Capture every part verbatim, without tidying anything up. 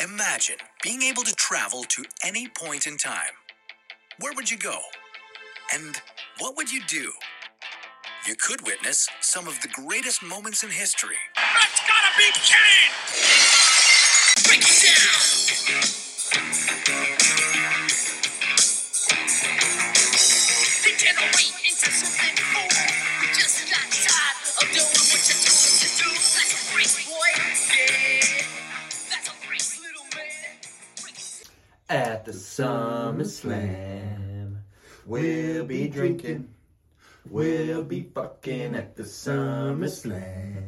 Imagine being able to travel to any point in time. Where would you go? And what would you do? You could witness some of the greatest moments in history. That's gotta be Kane! Break it down! Degenerate into something cool. You just got tired of doing what you told us to do. That's a race, boy. Yeah. That's a race, little man. At the SummerSlam, we'll be drinking. We'll be fucking at the SummerSlam.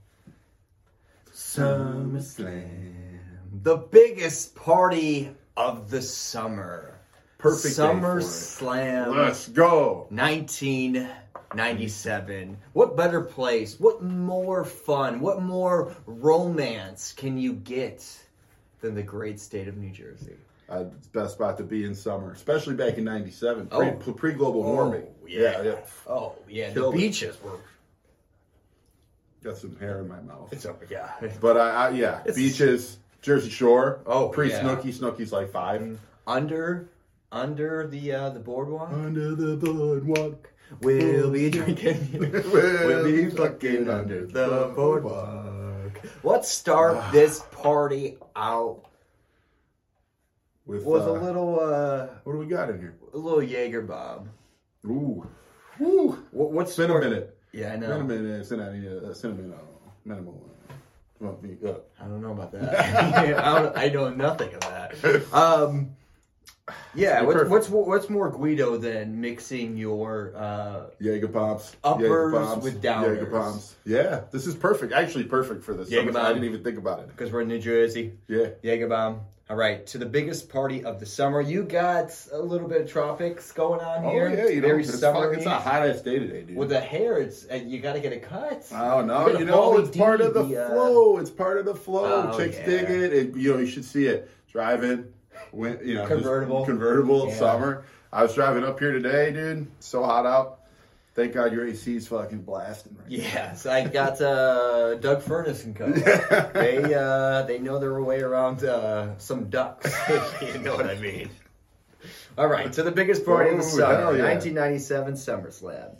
SummerSlam. The biggest party of the summer. Perfect day for it. SummerSlam. Let's go. nineteen ninety-seven. What better place? What more fun? What more romance can you get than the great state of New Jersey? Uh, it's the best spot to be in summer, especially back in ninety-seven, pre, Oh. pre-global warming. Oh, yeah. yeah. Oh, yeah. Killed the it. beaches were... Got some hair in my mouth. It's over, yeah. But I, I yeah, It's- beaches, Jersey Shore. Oh, pre-Snooki. yeah. Snooki's like five. Under, under the uh, the boardwalk, Under the boardwalk. we'll be drinking. we'll be fucking under the boardwalk. Let's start this party out With, with uh, a little, uh, what do we got in here? a little Jaeger bomb. Ooh. Woo. What, what's It's been a minute. Yeah, I It's know. been a minute. Cinnamon, uh, cinnamon, uh, minimal. Uh, want me, uh, I don't know about that. I, don't, I know nothing of that. Um, yeah, You're what's, perfect. what's what's more Guido than mixing your uh, Jaeger bombs. Uppers Jaeger bombs, with downers. Jaeger bombs. Yeah, this is perfect. Actually, perfect for this. Jaeger summer. I bomb. didn't even think about it. because we're in New Jersey. Yeah. Jaeger bomb. All right, to the biggest party of the summer. You got a little bit of tropics going on Oh here. yeah, you know, very it's, summery. fuck, it's a hot ass day today, dude. With the hair, it's uh, you got to get it cut. Oh no, Look at you the know Pauly it's part D, of the, the, uh, flow. It's part of the flow. Oh, Chicks yeah. dig it, and you know you should see it. Driving, when you know, just Convertible. convertible, Yeah. summer. I was driving up here today, dude. So hot out. Thank God your A C's fucking blasting right Yes, I got uh, Doug Furnace and Co. They uh, they know their way around uh, some ducks. If you know what I mean. All right, to the biggest party of the Oh, summer, hell yeah. nineteen ninety-seven SummerSlam.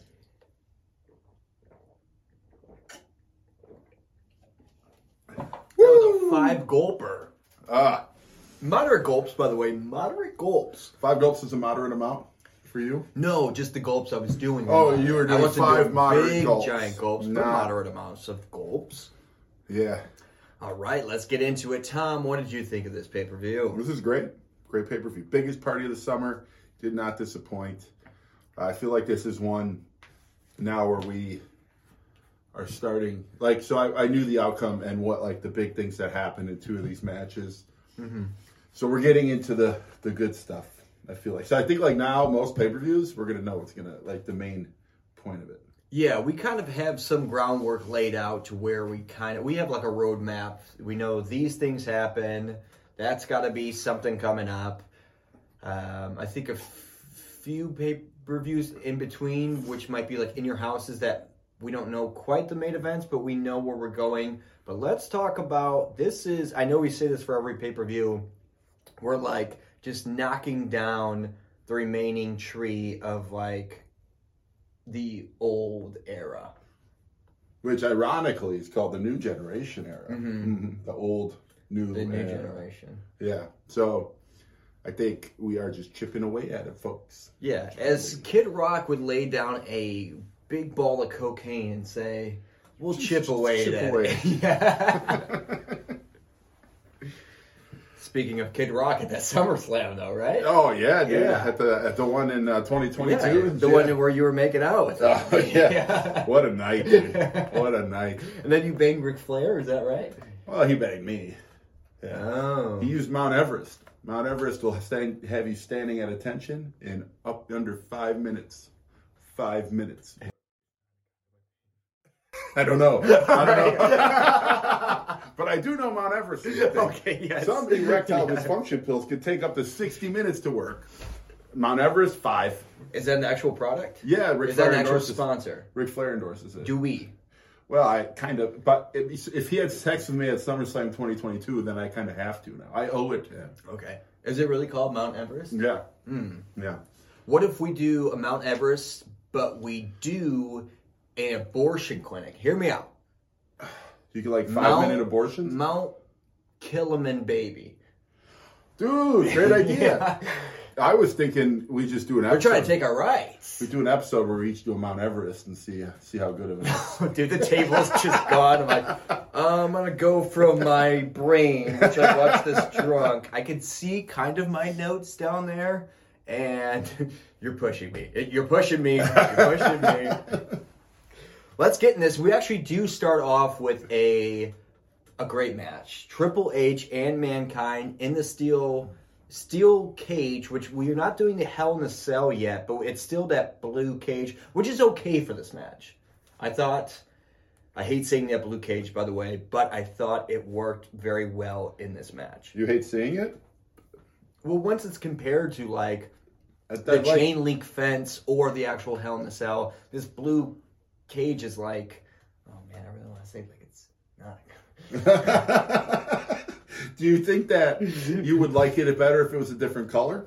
That was a five gulper. Ah, Moderate gulps, by the way. Moderate gulps. five gulps is a moderate amount for you. No, just the gulps I was doing. Oh, you were I doing wasn't five doing moderate big, gulps. giant gulps, but Nah. moderate amounts of gulps. Yeah, All right, let's get into it. Tom, what did you think of this pay-per-view? this is great. Great pay per view. Biggest party of the summer. Did not disappoint. I feel like this is one now where we are starting. Like, so I, I knew the outcome and what like the big things that happened in two of these matches. Mm-hmm. So we're getting into the the good stuff. I feel like. So I think like now most pay per views we're gonna know what's gonna like the main point of it. Yeah, we kind of have some groundwork laid out to where we kind of, we have like a roadmap. We know these things happen. That's got to be something coming up. Um, I think a f- few pay-per-views in between, which might be like in your houses that we don't know quite the main events, but we know where we're going. But let's talk about, this is, I know we say this for every pay-per-view. We're like just knocking down the remaining tree of like the old era. Which ironically is called the new generation era. Mhm. Mhm. The old new The new era. generation. Yeah. So I think we are just chipping away at it, folks. Yeah, as Kid Rock would lay down a big ball of cocaine and say, "We'll Just- chip just away chip at away. it." Yeah. Speaking of Kid Rock at that SummerSlam, though, right? Oh yeah, dude. Yeah. At the at the one in uh, twenty Yeah, twenty-two. the one where you were making out with him. Oh yeah. What a night, dude. What a night. And then you banged Ric Flair, is that right? Well, he banged me. Yeah. Oh. He used Mount Everest. Mount Everest will stand, have you standing at attention in up under five minutes. Five minutes. I don't know. I don't know. But I do know Mount Everest is a thing. Okay, yes. Some erectile Yeah. dysfunction pills can take up to sixty minutes to work. Mount Everest, five. Is that an actual product? Yeah, Ric Is that Flair an actual endorses. sponsor? Ric Flair endorses it. Do we? Well, I kind of, but if, if he had texted me at SummerSlam twenty twenty-two, then I kind of have to now. I owe it to him. Okay. Is it really called Mount Everest? Yeah. Mm. Yeah. What if we do a Mount Everest, but we do an abortion clinic? Hear me out. You could like five Mount, minute abortions? Mount Kiliman baby. Dude, great idea. Yeah. I was thinking we just do an We're episode. trying to take our rights. We do an episode where we each do a Mount Everest and see see how good of it is. Dude, the table's just gone. I'm like, uh, I'm going to go from my brain, which I watched this drunk. I could see kind of my notes down there, and you're pushing me. You're pushing me. You're pushing me. Let's get in this. We actually do start off with a a great match. Triple H and Mankind in the steel steel cage, which we are not doing the Hell in a Cell yet, but it's still that blue cage, which is okay for this match. I thought, I hate saying that blue cage, by the way, but I thought it worked very well in this match. You hate seeing it? Well, once it's compared to like I- I the like- chain link fence or the actual Hell in a Cell, this blue cage is like, oh man, I really want to say like it's not. Do you think that you would like it better if it was a different color?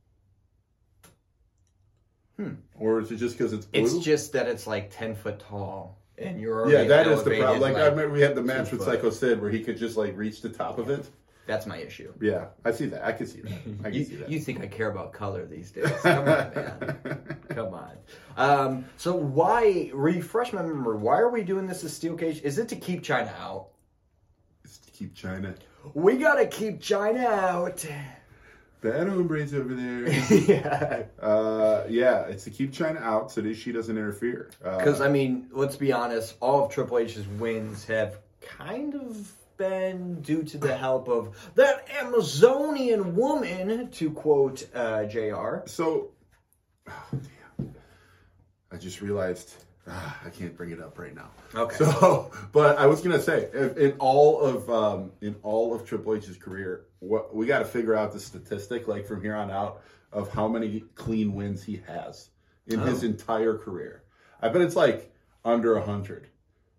Hmm. Or is it just because it's blue? It's just that it's like ten foot tall, and you're yeah, already that is the elevated, problem. Like, I remember we had the match two with foot. Psycho Sid where he could just like reach the top of it. That's my issue. Yeah, I see that. I can see that. I can You, see that. you think I care about color these days? Come on, man. Come on. Um, so why, refresh my memory, why are we doing this as steel cage? Is it to keep China out? It's to keep China. We gotta keep China out. Bad hombres over there. Yeah. uh, yeah, it's to keep China out so that she doesn't interfere. Because, Uh, I mean, let's be honest, all of Triple H's wins have kind of been due to the help of that Amazonian woman, to quote uh, J R. So, oh, damn. I just realized ah, I can't bring it up right now. Okay. So, but I was gonna say, if, in all of um, in all of Triple H's career, what we got to figure out the statistic, like from here on out, of how many clean wins he has in Oh. his entire career. I bet it's like under a hundred.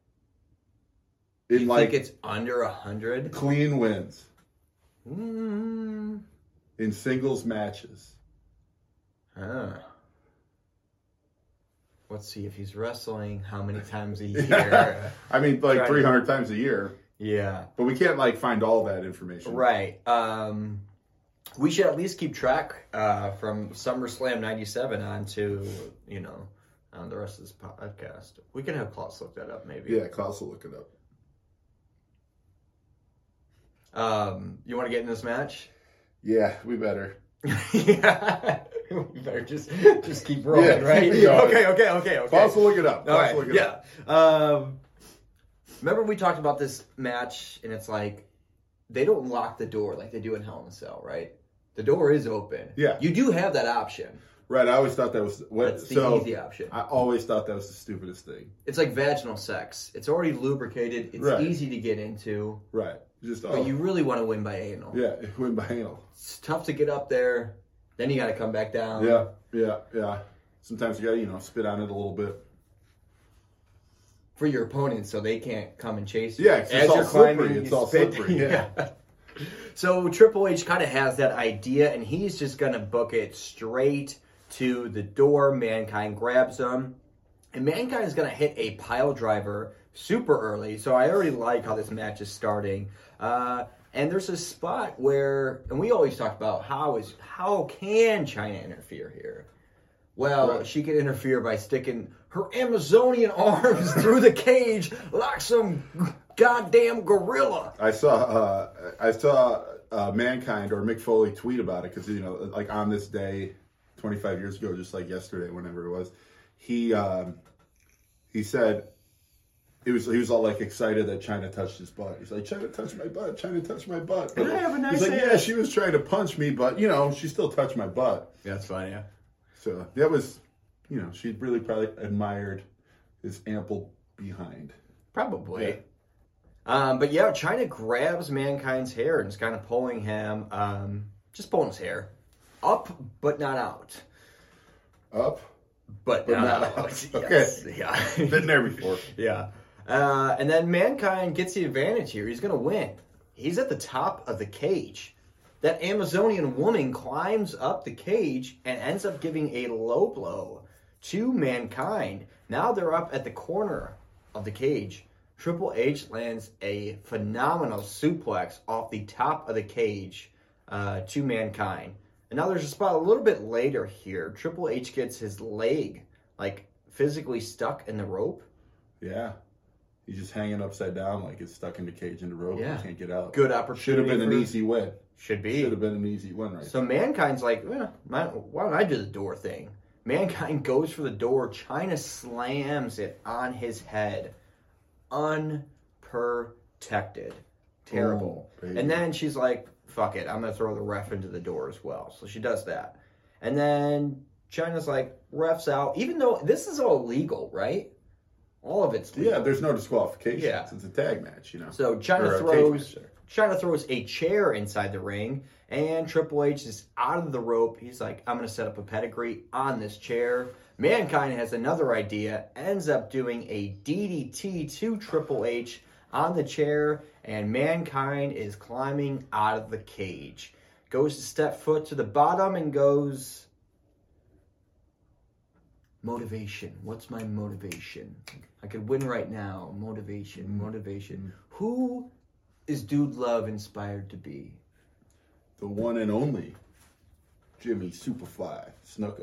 In You like think it's under a hundred? clean wins Mm. in singles matches. Huh. Let's see if he's wrestling. How many times a year? I mean, like Right. three hundred times a year. Yeah. But we can't like find all that information. Right. Um, we should at least keep track uh, from SummerSlam ninety-seven on to, you know, on the rest of this podcast. We can have Klaus look that up, maybe. Yeah, Klaus will look it up. Um, you want to get in this match? Yeah, we better. Yeah. We better just just keep rolling, Yeah, right? keep going. Okay, okay, okay, okay. Klaus will look it up. All Klaus right, will look it yeah. up. Um, remember we talked about this match, and it's like they don't lock the door like they do in Hell in a Cell, right? The door is open. Yeah. You do have that option. Right, I always thought that was what. That's the so easy option. I always thought that was the stupidest thing. It's like vaginal sex. It's already lubricated. It's Right. easy to get into, Right, just oh, but you really want to win by anal. yeah, win by anal. It's tough to get up there. Then you got to come back down. Yeah, yeah, yeah. Sometimes you got to you know spit on it a little bit. For your opponents, so they can't come and chase you. Yeah, 'cause it's all slippery. It's you all spit- slippery, yeah. So Triple H kind of has that idea, and he's just going to book it straight to the door. Mankind grabs him, and Mankind is going to hit a pile driver super early. So I already like how this match is starting. Uh, and there's a spot where, and we always talk about how is how can China interfere here? Well, Right. she can interfere by sticking her Amazonian arms through the cage like some goddamn gorilla. I saw uh, I saw uh, Mankind or Mick Foley tweet about it because you know like on this day, twenty-five years ago, just like yesterday, whenever it was, he um, he said he was he was all like excited that China touched his butt. He's like, China touched my butt. China touched my butt. Can I have a nice He's like, ass? yeah, she was trying to punch me, but you know, she still touched my butt. That's funny, yeah. So that was, you know, she really probably admired his ample behind. Probably. Yeah. Um, but yeah, China grabs Mankind's hair and is kind of pulling him, um, just pulling his hair up, but not out. Up, But, but not, not out. out. Yes. Okay. Yeah. been there before. Yeah. Uh, and then Mankind gets the advantage here. He's going to win. He's at the top of the cage. That Amazonian woman climbs up the cage and ends up giving a low blow to Mankind. Now they're up at the corner of the cage. Triple H lands a phenomenal suplex off the top of the cage uh, to Mankind. And now there's a spot a little bit later here. Triple H gets his leg, like, physically stuck in the rope. Yeah. He's just hanging upside down like it's stuck in the cage in the rope. Yeah. And can't get out. Good opportunity. Should have been an for- easy win. Should be. Should have been an easy win, right? So Mankind's like, well, why don't I do the door thing? Mankind goes for the door. Chyna slams it on his head. Unprotected. Terrible. Oh, baby. And then she's like, fuck it. I'm going to throw the ref into the door as well. So she does that. And then Chyna's like, ref's out. Even though this is all legal, right? All of it's legal. Yeah, there's no disqualifications. Yeah. It's a tag match, you know. So Or Chyna a throws cage match, Chyna throws a chair inside the ring, and Triple H is out of the rope. He's like, I'm going to set up a pedigree on this chair. Mankind has another idea, ends up doing a D D T to Triple H on the chair, and Mankind is climbing out of the cage. Goes to step foot to the bottom and goes, motivation. What's my motivation? I could win right now. Motivation, motivation. Who is Dude Love inspired to be? The one and only Jimmy Superfly Snuka.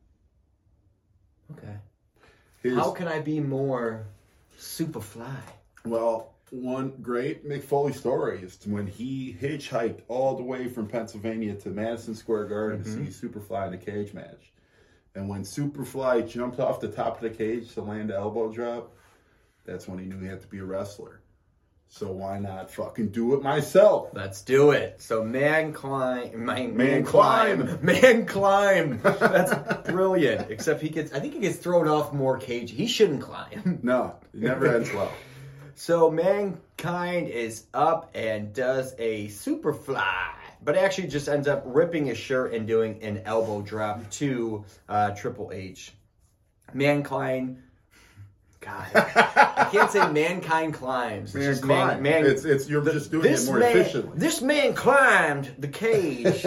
Okay. His, How can I be more Superfly? Well, one great Mick Foley story is when he hitchhiked all the way from Pennsylvania to Madison Square Garden Mm-hmm. to see Superfly in a cage match. And when Superfly jumped off the top of the cage to land the elbow drop, that's when he knew he had to be a wrestler. So why not fucking do it myself? Let's do it. So man climb, man, man, Man climb, climb. man climb. That's brilliant. Except he gets, I think he gets thrown off more cage. He shouldn't climb. No, it never ends well. So Mankind is up and does a Superfly, but actually just ends up ripping his shirt and doing an elbow drop to uh, Triple H. Mankind, God, I can't say Mankind climbs. It's Man just climb. Man, man, it's it's you're the- just doing it this more man, efficiently. This man climbed the cage.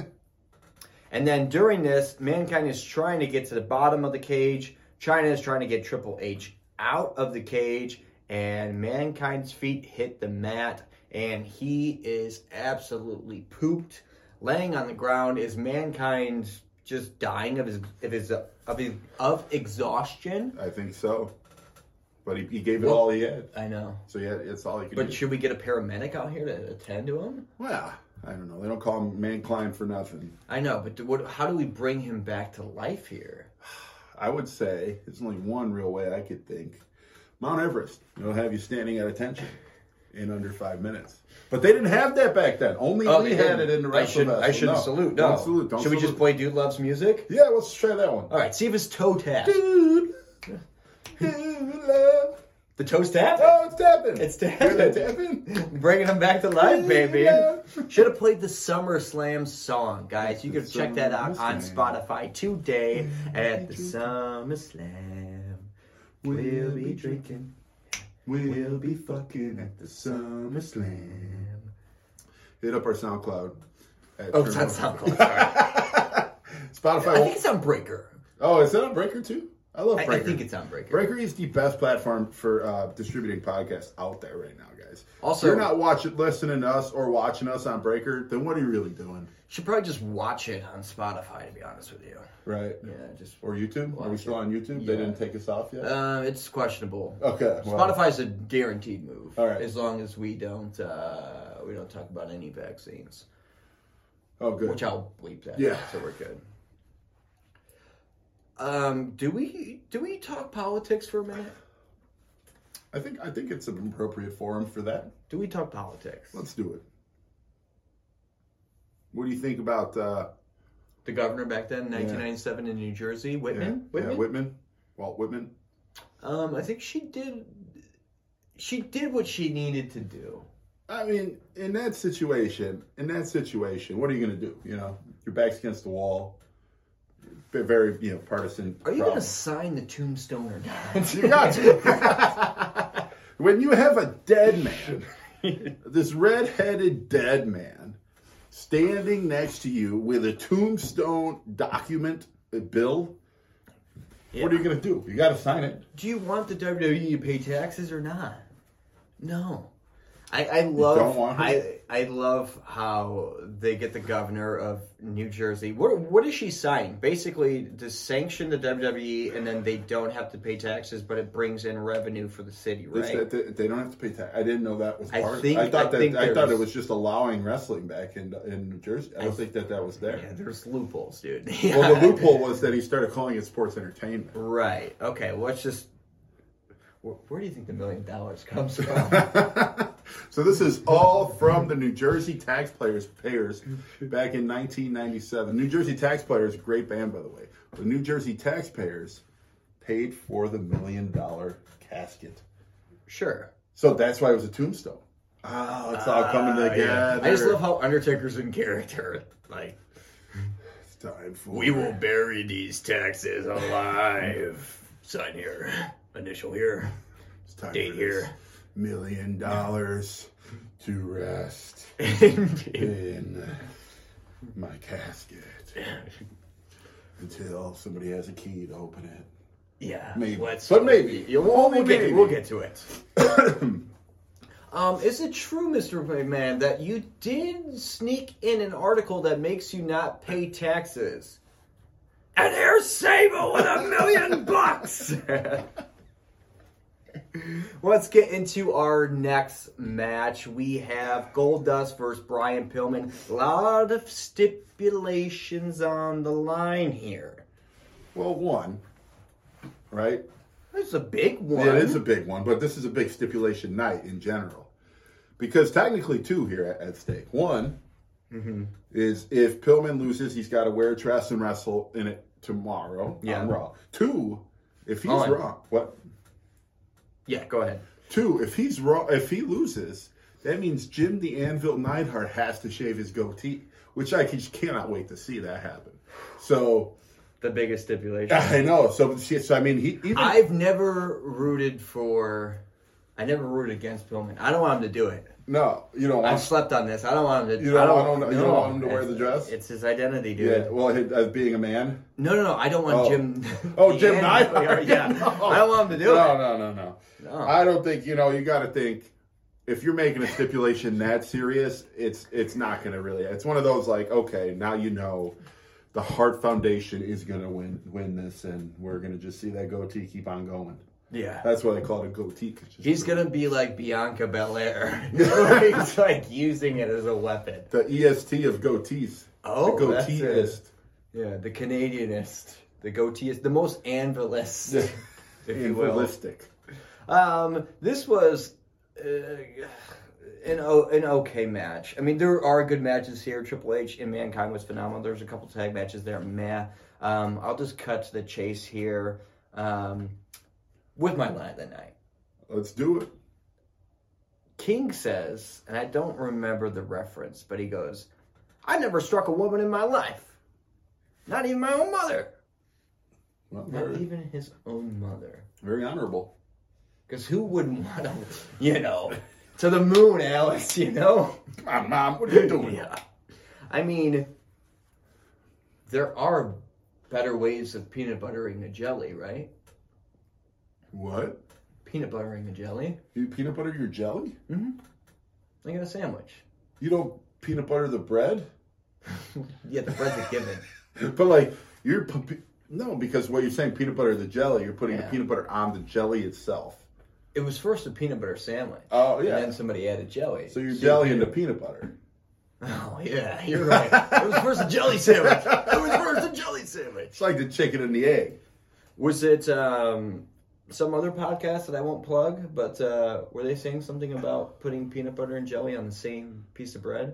And then during this, Mankind is trying to get to the bottom of the cage. Chyna is trying to get Triple H out of the cage. And Mankind's feet hit the mat. And he is absolutely pooped. Laying on the ground is Mankind just dying of his of his of his of exhaustion. I think so. But he, he gave it Well, all he had. I know. So yeah, it's all he could But do. should we get a paramedic out here to attend to him? Well, I don't know. They don't call him Man Climb for nothing. I know, but do, what, how do we bring him back to life here? I would say there's only one real way I could think. Mount Everest. It'll have you standing at attention in under five minutes. But they didn't have that back then. Only Oh, we they had didn't. it in the I rest shouldn't, of us. I shouldn't no. salute. No. Don't salute. Don't Should we salute. just play Dude Loves Music? Yeah, let's try that one. All right, see if it's toe tap. Dude. Dude, love. The toe's tap? Oh, it's tapping. It's Hear tapping. that tapping? Bringing them back to life, baby. Yeah. Should have played the SummerSlam song, guys. You The can check that out on SummerSlam. Spotify today at the SummerSlam. We'll be drinking. We'll be fucking at the SummerSlam. Hit up our SoundCloud. at Oh, it's on Turn Up. SoundCloud. Sorry. Spotify. I think won't- it's on Breaker. Oh, is that on Breaker too? I love I, Breaker. I think it's on Breaker. Breaker is the best platform for uh, distributing podcasts out there right now, guys. Also- if you're not watching, listening to us or watching us on Breaker, then what are you really doing? Should probably just watch it on Spotify, to be honest with you. Right? Yeah, just. Or YouTube? Are we Watch still it. on YouTube? Yeah. They didn't take us off yet? Uh, it's questionable. okay. Well, Spotify's a guaranteed move. All right. As long as we don't uh, we don't talk about any vaccines, Oh, good. which I'll bleep that. Yeah. So we're good. Um, do we do we talk politics for a minute? I think I think it's an appropriate forum for that. Do we talk politics? Let's do it. What do you think about uh, The governor back then, nineteen ninety-seven in New Jersey, Whitman. Yeah, Whitman. yeah, Whitman. Walt Whitman. Um, I think she did. She did what she needed to do. I mean, in that situation, in that situation, what are you going to do? You know, your back's against the wall. Very, you know, partisan. Are you problem. going to sign the tombstone or not? You got to. When you have a dead man, this red-headed dead man, standing next to you with a tombstone document a bill, Yeah. what are you going to do? You got to sign it. Do you want the W W E to pay taxes or not? No. I, I don't love want I I love how they get the governor of New Jersey. What what is she signing? Basically to sanction the W W E, and then they don't have to pay taxes, but it brings in revenue for the city, right? It's that they, they don't have to pay tax. I didn't know that was I part. think- I thought I that think I thought there's- it was just allowing wrestling back in in New Jersey. I don't I- think that that was there. Yeah, there's loopholes, dude. Well, the loophole was that he started calling it sports entertainment. Right. Okay. Well, let's just. Where, where do you think the million dollars comes from? So this is all from the New Jersey taxpayers payers back in nineteen ninety-seven. New Jersey taxpayers, great band by the way. The New Jersey taxpayers paid for the million dollar casket. Sure. So that's why it was a tombstone. Oh, it's all coming Uh, together. yeah. I just love how Undertaker's in character. Like, It's time for we will bury these taxes alive. Sign here. Initial here. It's time date for here. this million dollars to rest yeah. in my casket until somebody has a key to open it. Maybe. Let's, but maybe. Yeah, we'll, we'll, Maybe. get, we'll get to it. um, is it true, Mister McMahon, that you did sneak in an article that makes you not pay taxes? And here's Sable with a million bucks! Let's get into our next match. We have Goldust versus Brian Pillman. A lot of stipulations on the line here. Well, one, right? It's a big one. Yeah, it is a big one, but this is a big stipulation night in general. Because technically two here at, at stake. One Mm-hmm. is if Pillman loses, he's got to wear a dress and wrestle in it tomorrow Yeah. on Raw. Two, if he's Oh, I- wrong, what? Yeah, go ahead. Two, if he's wrong, if he loses, that means Jim the Anvil Neidhart has to shave his goatee, which I just cannot wait to see that happen. So The biggest stipulation. I know. So, so I mean, he even I've never rooted for. I never rooted against Pillman. I don't want him to do it. no, you don't want. I've slept on this. I don't want him to. You don't I want him to- you don't want him to wear It's- the dress? It's his identity, dude. Yeah, well, his- as being a man. No, no, no. I don't want Oh. Jim. Oh, the Jim end- Neidhart. Yeah, No. I don't want him to do No, it. no, no, no. No. I don't think you know. You got to think if you're making a stipulation that serious, it's it's not going to really. It's one of those like, okay, now you know, the Hart Foundation is going to win win this, and we're going to just see that goatee keep on going. Yeah. That's why they call it a goatee. 'cause it's He's just- gonna be like Bianca Belair. He's like using it as a weapon. the E S T of goatees. Oh, the that's it. goateeist. Yeah, the Canadianist, the goateeist, the most anvilist, Yeah. if you will. Realistic. Um, this was uh, an o- an okay match. I mean, there are good matches here. Triple H and Mankind was phenomenal. There's a couple tag matches there. Meh. Um, I'll just cut to the chase here. Um, with my line of the night. Let's do it. King says, and I don't remember the reference, but he goes, I never struck a woman in my life. Not even my own mother. Well, Not very, even his own mother. very honorable. Because who wouldn't want to, you know, to the moon, Alex, you know? Come on, Mom. What are you doing? Yeah. I mean, there are better ways of peanut buttering a jelly, right? What? Peanut buttering a jelly. You peanut butter your jelly? Like in a sandwich. You don't peanut butter the bread? Yeah, the bread's a given. But like you're pu- no, because what you're saying peanut butter the jelly, you're putting Yeah. the peanut butter on the jelly itself. It was first a peanut butter sandwich. Oh yeah. And then somebody added jelly. So you're you jelly peanut- into peanut butter. Oh, yeah, you're right. It was first a jelly sandwich. It was first a jelly sandwich. It's like the chicken and the egg. Was it um, some other podcast that I won't plug, but uh, were they saying something about putting peanut butter and jelly on the same piece of bread?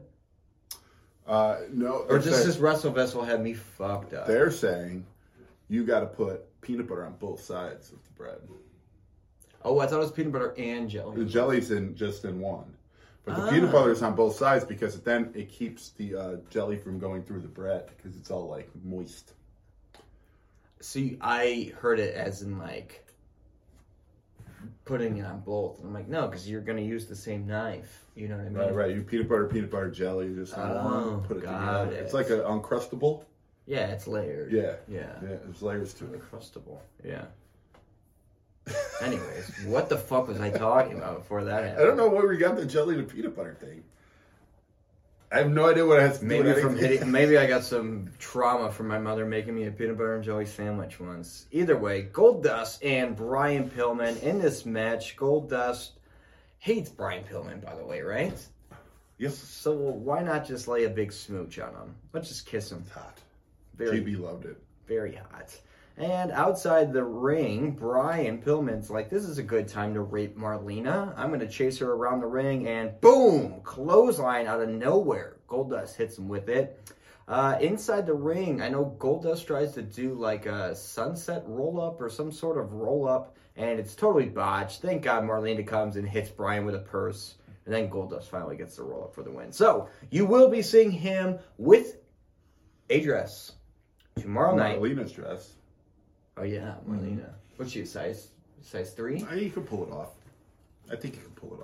Uh, no, Or they're does saying, this Wrestle Vessel have me fucked up? they're saying you got to put peanut butter on both sides of the bread. Oh, I thought it was peanut butter and jelly. The jelly's in just in one, but the Ah. peanut butter is on both sides because then it keeps the uh, jelly from going through the bread because it's all like moist. See, I heard it as in like putting it on both. I'm like, no, because you're going to use the same knife. You know what I mean? Right, right. You peanut butter, peanut butter jelly, just Oh, put it got together. it. It's like an uncrustable. Yeah, it's layered. Yeah, Yeah. yeah. There's layers to it. Uncrustable. Yeah. Anyways, what the fuck was I talking about before that happened? I don't know where we got the jelly to peanut butter thing. I have no idea what it has to do Maybe with from anything. hitting, maybe I got some trauma from my mother making me a peanut butter and jelly sandwich once. Either way, Goldust and Brian Pillman in this match. Goldust hates Brian Pillman, by the way, right? Yes. So why not just lay a big smooch on him? Let's just kiss him. It's hot. Very, G B loved it. very hot. And outside the ring, Brian Pillman's like, this is a good time to rape Marlena. I'm going to chase her around the ring, and boom! Clothesline out of nowhere. Goldust hits him with it. Uh, inside the ring, I know Goldust tries to do like a sunset roll-up or some sort of roll-up, and it's totally botched. Thank God Marlena comes and hits Brian with a purse, and then Goldust finally gets the roll-up for the win. So, you will be seeing him with a dress tomorrow night. Marlena's dress. Oh yeah, Marlena. What's she, size size three? I, you can pull it off. I think you can pull it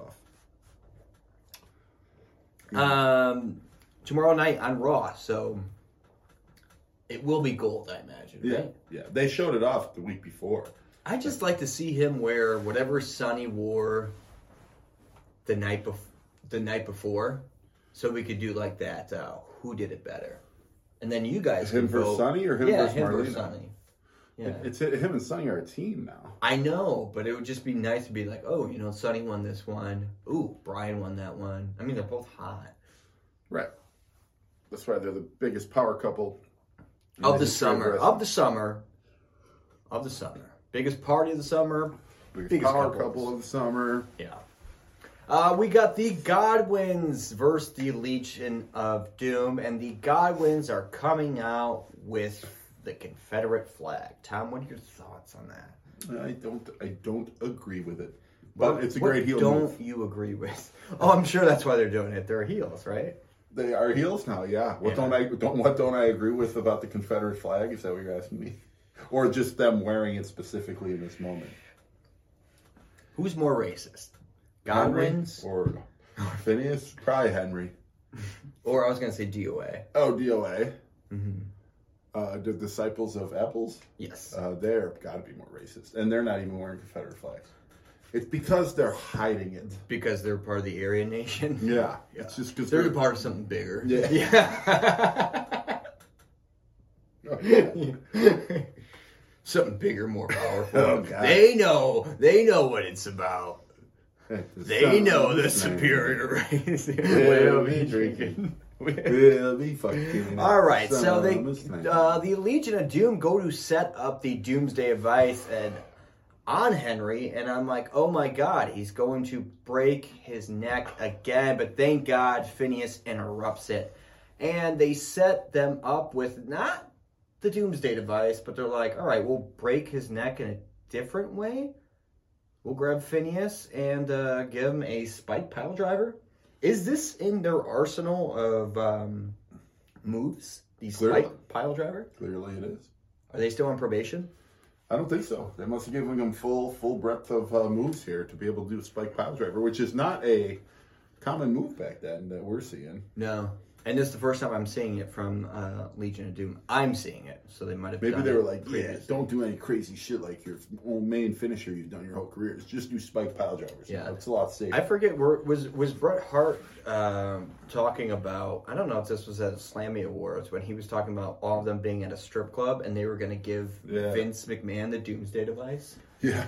off. Um, tomorrow night on Raw, so it will be gold, I imagine. Yeah, Right? yeah. They showed it off the week before. I just like to see him wear whatever Sonny wore the night bef- the night before, so we could do like that. Uh, who did it better? And then you guys Him can versus vote. Sonny or him yeah, versus him Marlena? versus Sonny. Yeah. It's him and Sonny are a team now. I know, but it would just be nice to be like, oh, you know, Sonny won this one. Ooh, Brian won that one. I mean, they're both hot. Right. That's why they're the biggest power couple in Of the history of summer. wrestling. Of the summer. Of the summer. Biggest party of the summer. biggest, biggest power couples. couple of the summer. Yeah. Uh, we got the Godwins versus the Legion of Doom, and the Godwins are coming out with the Confederate flag. Tom, what are your thoughts on that? I don't. I don't agree with it, but What- it's a what great heel don't move. you agree with? Oh, I'm sure that's why they're doing it. They're heels, right? They are heels now. Yeah. What Yeah. don't I? Don't what don't I agree with about the Confederate flag? Is that what you're asking me, or just them wearing it specifically in this moment? Who's more racist? Henry Godwins? or Phineas? Probably Henry. Or I was going to say D O A. Oh, D O A. Mm-hmm. Uh, the disciples of apples. Yes. Uh, they're got to be more racist, and they're not even wearing Confederate flags. It's because they're hiding it. Because they're part of the Aryan Nation? Yeah, Yeah. it's just because They're a part of something bigger. Yeah. Yeah. Something bigger, more powerful. Oh, God. They know. They know what it's about. They know the Son of a superior race. We'll be drinking. We'll be fucking. All right, so Son they, of a snake. uh, the Legion of Doom go to set up the Doomsday Device and on Henry, and I'm like, oh my God, he's going to break his neck again. But thank God, Phineas interrupts it, and they set them up with not the Doomsday Device, but they're like, all right, we'll break his neck in a different way. We'll grab Phineas and uh, give him a spike pile driver. Is this in their arsenal of um, moves? The Clearly. spike pile driver? Clearly, it is. Are they still on probation? I don't think so. They must have given him full full breadth of uh, moves here to be able to do a spike pile driver, which is not a common move back then that we're seeing. No. And this is the first time I'm seeing it from uh, Legion of Doom. I'm seeing it, so they might have. Maybe done they it were like, yeah, previously. don't do any crazy shit like your old main finisher you've done your whole career. Just do spike pile drivers. Yeah. It's a lot safer. I forget. Were, was was Bret Hart um, talking about? I don't know if this was at Slammy Awards when he was talking about all of them being at a strip club and they were going to give Yeah. Vince McMahon the Doomsday Device. Yeah.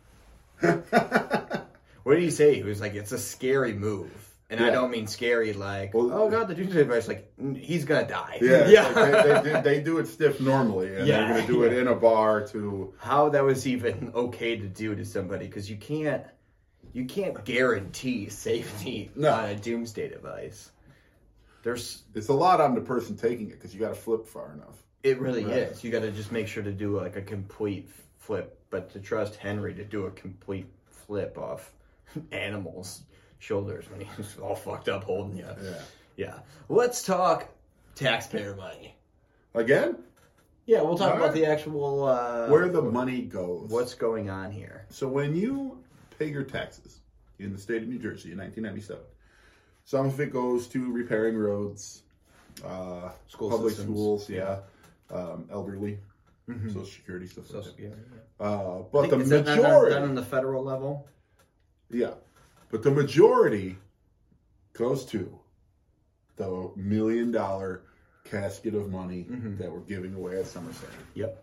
What did he say? He was like, "It's a scary move." And I Yeah. don't mean scary like, Well, oh God, the Doomsday Device. Like, mm, he's gonna die. Yeah, yeah. Like they, they, they do it stiff normally, and Yeah, they're going to do it yeah. in a bar to. How that was even okay to do to somebody, because you can't, you can't guarantee safety No. on a Doomsday Device. There's, It's a lot on the person taking it because you got to flip far enough. it really Right. is. You got to just make sure to do like a complete flip, but to trust Henry to do a complete flip off animals' shoulders when he's all fucked up holding you. Yeah. Yeah. Let's talk taxpayer money. Again, Yeah, we'll talk All about right. the actual uh, where the money goes. what's going on here. So when you pay your taxes in the state of New Jersey in nineteen ninety-seven. Some of it goes to repairing roads, uh, School public systems. schools, yeah, um, elderly, Mhm. Social Security stuff like So, that. yeah, yeah. Uh, but the Is that done- majority, done on the federal level? yeah, but the majority goes to the million dollar casket of money Mhm. that we're giving away at SummerSlam. Yep.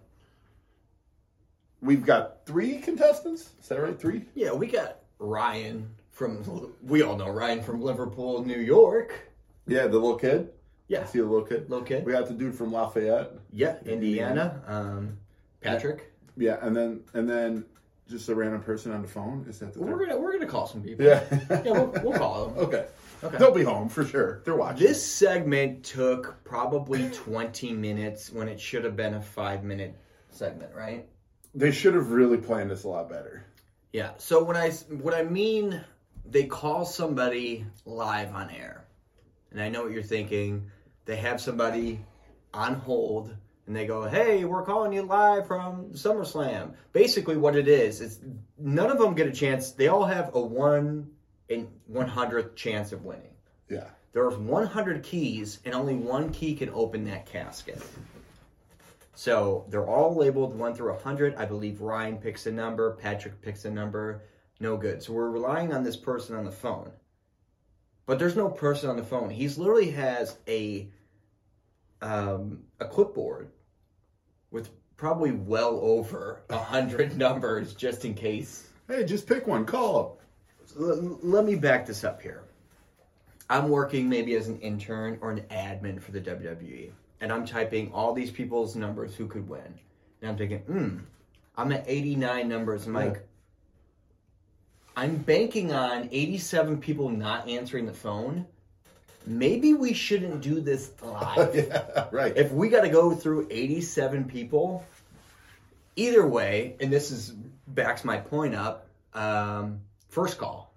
We've got three contestants. Is that right? Three? Yeah, we got Ryan from, we all know Ryan from Liverpool, New York. Yeah, the little kid. Yeah, See the little kid? little kid. We got the dude from Lafayette. Yeah, Indiana. Um, Patrick. Yeah, and then and then just a random person on the phone. Is that the We're third? gonna we're gonna call some people. Yeah. Yeah, we'll, we'll call them. Okay. Okay. They'll be home for sure. They're watching. This segment took probably twenty minutes when it should have been a five minute segment, right? They should have really planned this a lot better. Yeah. So when I what I mean, they call somebody live on air, and I know what you're thinking. They have somebody on hold, and they go, "Hey, we're calling you live from SummerSlam." Basically, what it is is none of them get a chance. They all have a one in one hundredth chance of winning. Yeah. There's one hundred keys, and only one key can open that casket. So they're all labeled one through one hundred. I believe Ryan picks a number, Patrick picks a number. No good. So we're relying on this person on the phone. But there's no person on the phone. He's literally has a um, a clipboard with probably well over one hundred numbers just in case. Hey, just pick one. Call L- let me back this up here. I'm working maybe as an intern or an admin for the W W E, and I'm typing all these people's numbers who could win. And I'm thinking, hmm, I'm at eighty-nine numbers. I'm Yeah. like, I'm banking on eighty-seven people not answering the phone. Maybe we shouldn't do this them. live. Yeah, right. If we got to go through eighty-seven people, either way, and this is backs my point up, um, first call,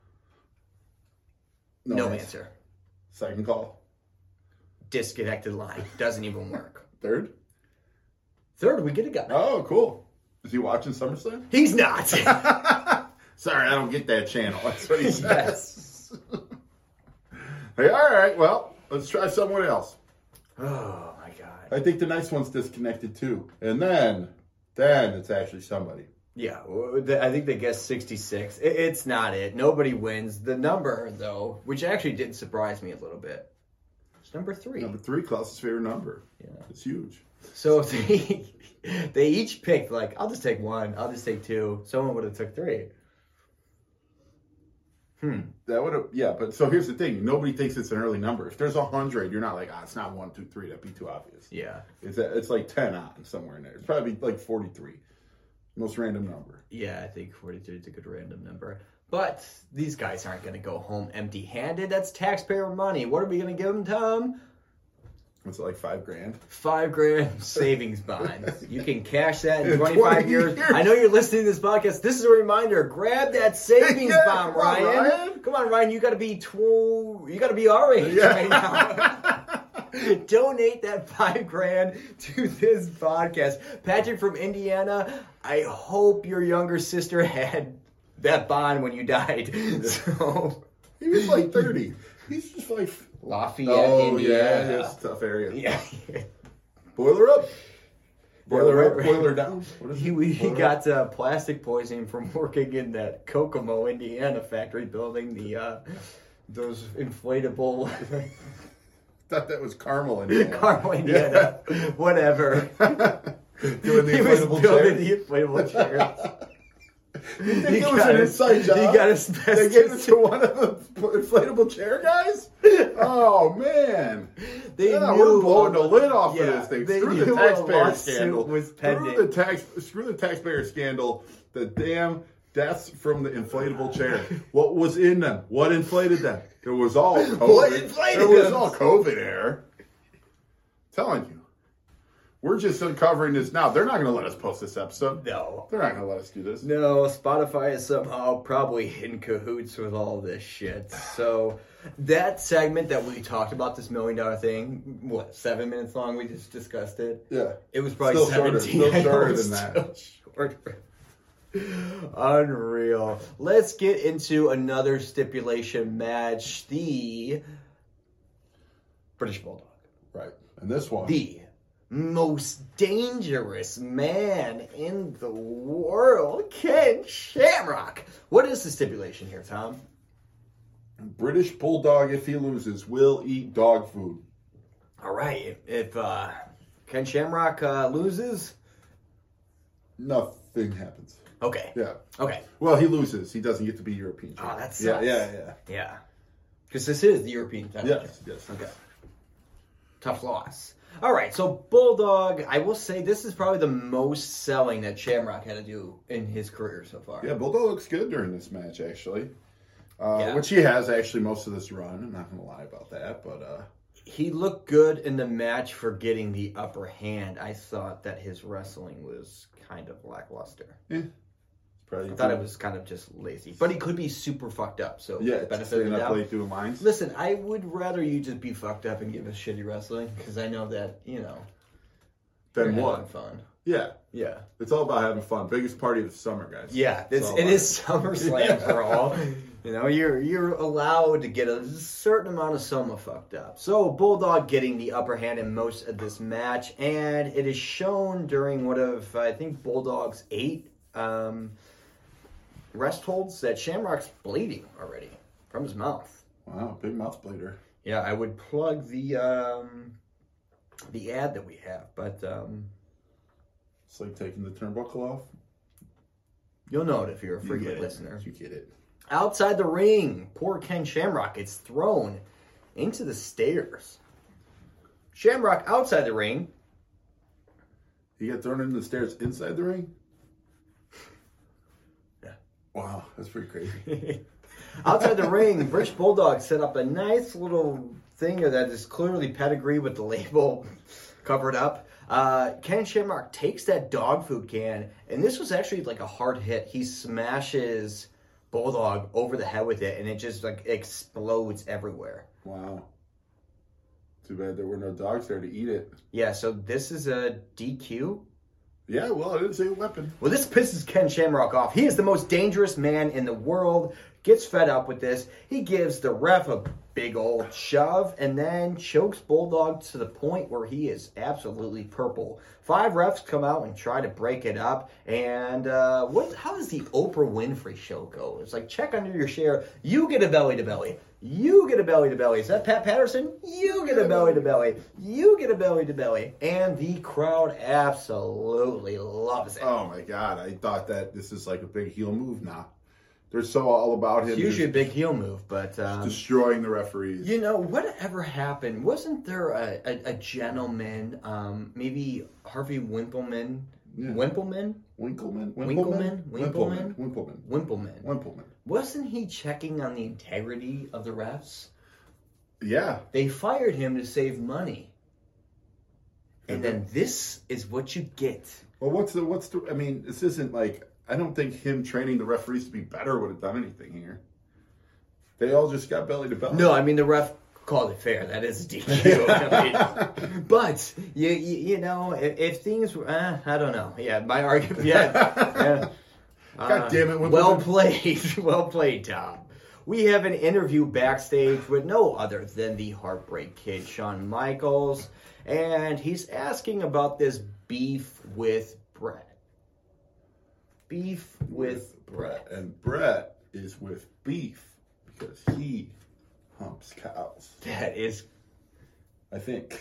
no, answer. Second call. Disconnected line. Doesn't even work. Third. Third, we get a guy. Oh, cool. Is he watching SummerSlam? He's not. Sorry, I don't get that channel. That's what he says. Yes. Hey, all right. Well, let's try someone else. Oh, my God. I think the next one's disconnected too. And then, then it's actually somebody. Yeah, well, the- I think they guessed sixty-six. It, it's not it. Nobody wins. The number, though, which actually did surprise me a little bit, it's number three. Number three, Klaus's favorite number. Yeah. It's huge. So if they, they each picked, like, I'll just take one, I'll just take two. Someone would have took three. Hmm. That would have, yeah. But so here's the thing: nobody thinks it's an early number. If there's a hundred, you're not like, ah, it's not one, two, three. That'd be too obvious. Yeah. It's a, it's like ten on somewhere in there. It's probably like forty-three. Most random number. Yeah, I think forty-three is a good random number. But these guys aren't going to go home empty-handed. That's taxpayer money. What are we going to give them, Tom? What's it, like five grand? Five grand savings bonds. You can cash that in In twenty-five twenty years. years. I know you're listening to this podcast. This is a reminder. Grab that savings Yeah, bond, come on, Ryan. Ryan. Come on, Ryan. You got to be tw- You got to be our age Yeah. right now. Donate that five grand to this podcast. Patrick from Indiana, I hope your younger sister had that bond when you died. So He was like thirty. He's just like, Lafayette, oh Indiana. yeah, that's a tough area. Yeah. Boiler up. Boiler right, up. right. Boiler down. What is He, it? he Boiler got uh, plastic poisoning from working in that Kokomo, Indiana factory building the uh, those inflatable Thought that was Carmel in Carmel, Indiana, whatever. Doing the He was inflatable building chair. the inflatable chairs. You think He it was got an his- inside job? he got They asbestos. gave it to one of the inflatable chair guys? Oh, man. They yeah, knew we're blowing a- the lid off yeah, of this thing. they Screw knew the a taxpayer lawsuit scandal. was Screw pending. the, tax, screw the taxpayer scandal. The damn deaths from the inflatable chair. What was in them? What inflated them? It was all COVID. What inflated It was them? all COVID air. Telling you. We're just uncovering this now. They're not going to let us post this episode. No. They're not going to let us do this. No, Spotify is somehow probably in cahoots with all this shit. So that segment that we talked about, this million dollar thing, what, seven minutes long? We just discussed it. Yeah. It was probably Still shorter- seventeen. still I know, shorter it's than that. still shorter. Unreal. Let's get into another stipulation match. The British Bulldog. Right. And this one. The most dangerous man in the world, Ken Shamrock. What is the stipulation here, Tom? British Bulldog, if he loses, will eat dog food. All right. If, if uh, Ken Shamrock uh, loses... Nothing happens. Okay. Yeah. Okay. Well, he loses. He doesn't get to be European Oh, champion. that sucks. Yeah, yeah, yeah. Yeah. Because this is the European title. Yes, yes. Okay. Tough loss. All right, so Bulldog, I will say this is probably the most selling that Shamrock had to do in his career so far. Yeah, Bulldog looks good during this match, actually. Uh, Yeah. Which he has, actually, most of this run. I'm not going to lie about that, but... Uh, He looked good in the match for getting the upper hand. I thought that his wrestling was kind of lackluster. yeah. Probably I thought it was kind of just lazy. But he could be super fucked up, so Yeah, benefit staying of the up doubt. late doing lines. Listen, I would rather you just be fucked up and give us shitty wrestling, because I know that, you know, Then you're what? having fun. Yeah. Yeah. It's all about having fun. Biggest party of the summer, guys. Yeah, it's, all it about is SummerSlam for all. You know, you're you're allowed to get a certain amount of Soma fucked up. So Bulldog getting the upper hand in most of this match, and it is shown during one of I think Bulldog's eight um, rest holds that Shamrock's bleeding already from his mouth. Wow, big mouth bleeder. Yeah, I would plug the um, the ad that we have, but um, It's like taking the turnbuckle off. you'll know it if you're a You frequent get it. listener. You get it. Outside the ring, poor Ken Shamrock gets thrown into the stairs. Shamrock outside the ring. He got thrown into the stairs inside the ring? Yeah. Wow, that's pretty crazy. Outside the ring, British Bulldog set up a nice little thing that is clearly pedigree with the label covered up. Uh, Ken Shamrock takes that dog food can, and this was actually like a hard hit. He smashes Bulldog over the head with it, and it just like explodes everywhere. Wow. Too bad there were no dogs there to eat it. Yeah, so this is a D Q. Yeah, well, I didn't say a weapon. Well, this pisses Ken Shamrock off. He is the most dangerous man in the world. Gets fed up with this. He gives the ref a big old shove and then chokes Bulldog to the point where he is absolutely purple. Five refs come out and try to break it up. And uh, what? How does the Oprah Winfrey show go? It's like, check under your share. You get a belly to belly. You get a belly to belly. Is that Pat Patterson? You get a belly to belly. You get a belly to belly. And the crowd absolutely loves it. Oh, my God. I thought that this is like a big heel move now. They're so all about him. It's usually a just big heel move, but um, destroying the referees. you know, whatever happened? Wasn't there a, a, a gentleman, um, maybe Harvey Wimpleman? Yeah. Wimpleman? Winkleman? Winkleman? Wimpleman? Wimpleman? Wimpleman. Wimpleman. Wimpleman. Wasn't he checking on the integrity of the refs? Yeah. They fired him to save money. And And then this is what you get. Well, what's the, what's the, I mean, this isn't like, I don't think him training the referees to be better would have done anything here. They all just got belly to belly. No, I mean, the ref called it fair. That is a D Q. I mean, but, you, you you know, if, if things were, uh, I don't know. Yeah, my argument, yeah. yeah. God damn it. Wimbledon. Well played. Well played, Tom. We have an interview backstage with no other than the Heartbreak Kid, Shawn Michaels, and he's asking about this beef with Brett. Beef with Brett. And Brett is with beef because he humps cows. That is... I think.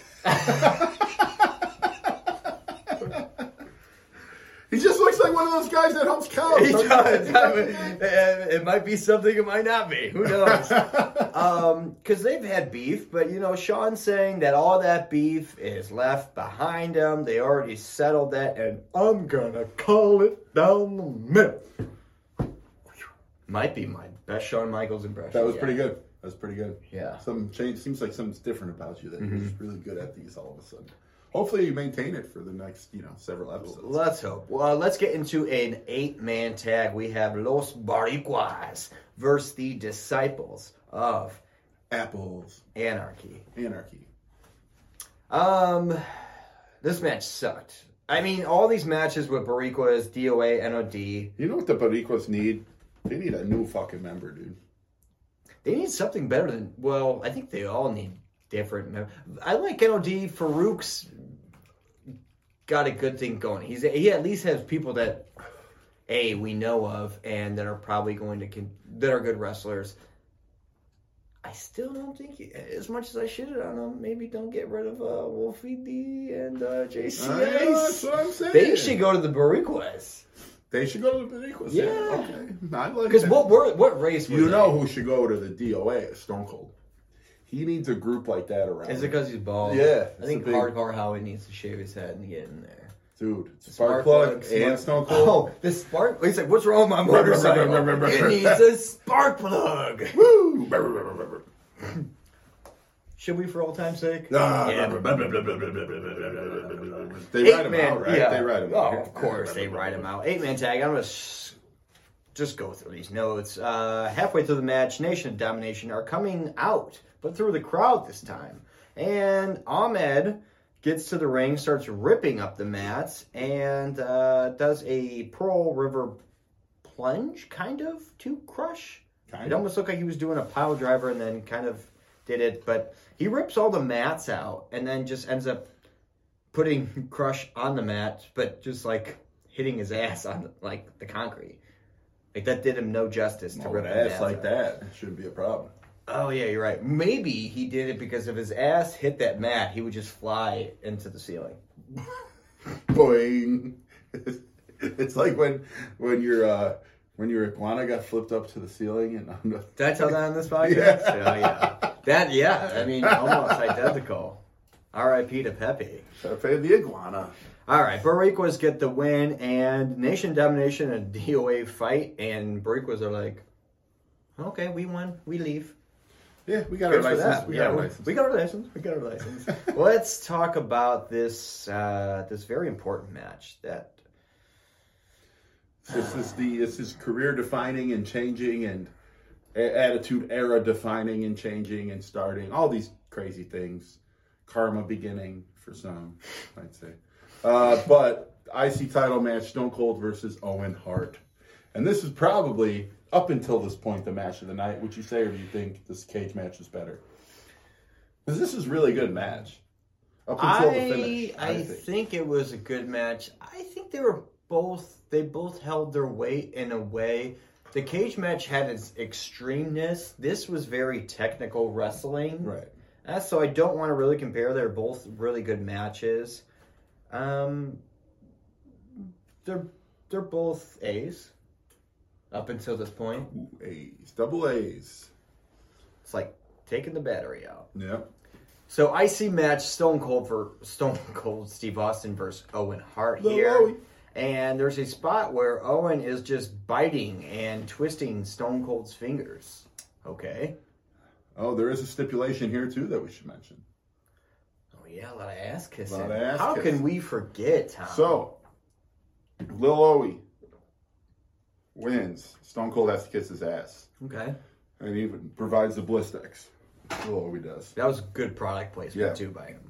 He just looks like one of those guys that humps cows. He don't does. you? I mean, uh, it might be something, it might not be. Who knows? Um, because they've had beef, but you know, Sean's saying that all that beef is left behind them. They already settled that, and I'm gonna call it down the middle. Might be my best Shawn Michaels impression. That was yet. pretty good. That was pretty good. Yeah. Some change. Seems like something's different about you that Mm-hmm. you're just really good at these all of a sudden. Hopefully you maintain it for the next, you know, several episodes. Let's hope. Well, let's get into an eight-man tag. We have Los Boricuas versus the Disciples of Apples. Anarchy. Anarchy. Um, this match sucked. I mean, all these matches with Boricuas, D O A, N O D. You know what the Boricuas need? They need a new fucking member, dude. They need something better than. Well, I think they all need different. mem- I like N O D. Farouk's got a good thing going. He's he at least has people that a we know of and that are probably going to con- that are good wrestlers. I still don't think, he, as much as I shitted on them, maybe don't get rid of uh, Wolfie D and uh, J C I know, that's Ace. what I'm saying. They should go to the Boricuas. They should go to the Boricuas. Yeah. Okay. I like Because that. what were, what race were You they? know who should go to the D O A? Stone Cold. He needs a group like that around. Is it because he's bald? Yeah, I think it's a big- Hardcore Howie needs to shave his head and get in there. Dude, Spark Plug and Stone Cold. Oh, the spark. He's like, what's wrong with my motorcycle? It needs a spark plug. Woo! Should we, for old time's sake? Ah, Yeah. They ride Eight him man, out, right? yeah. They ride him oh, out. of course they ride him out. Eight man tag. I'm gonna s- just go through these notes. Uh, halfway through the match, Nation of Domination are coming out, but through the crowd this time. And Ahmed gets to the ring, starts ripping up the mats, and uh, does a Pearl River plunge, kind of, to Crush. Kind It of. almost looked like he was doing a pile driver and then kind of did it, but he rips all the mats out and then just ends up putting Crush on the mat, but just like hitting his ass on like the concrete. Like that did him no justice to Oh, rip an the ass mats like out. that shouldn't be a problem. Oh yeah, you're right. Maybe he did it because if his ass hit that mat, he would just fly into the ceiling. Boing. It's like when when your uh, when your iguana got flipped up to the ceiling and on the, Did I tell that on this podcast? Yeah. Oh yeah. That yeah. I mean, almost identical. R I P to Pepe. Pepe the iguana. All right, Boricuas get the win, and Nation Domination and D O A fight, and Boricuas are like, okay, we won, we leave. Yeah, we got Good our for license. them. We yeah, got our we- license. We got our license. We got our license. Let's talk about this uh, this very important match. That This is the this is career defining and changing and a- attitude era defining and changing and starting all these crazy things. Karma beginning for some, I'd say. Uh, but I C title match: Stone Cold versus Owen Hart, and this is probably up until this point the match of the night. Would you say, or do you think this cage match is better? Because this is a really good match up until I the finish. I think it was a good match. I think they were both they both held their weight in a way. The cage match had its extremeness. This was very technical wrestling. right. Uh, so I don't want to really compare. They're both really good matches. Um, they're they're both A's up until this point. Ooh, A's, double A's. It's like taking the battery out. Yep. So I see match Stone Cold for Stone Cold Steve Austin versus Owen Hart Little here. Owie. And there's a spot where Owen is just biting and twisting Stone Cold's fingers. Okay. Oh, there is a stipulation here too that we should mention. Oh yeah, a lot of ass kissing. Lot of ass How kissing. can we forget, Tom? So, Lil Owie wins. Stone Cold has to kiss his ass, Okay. and he even provides the Blistex. Lil Owie does. That was good product placement Yeah. too by him.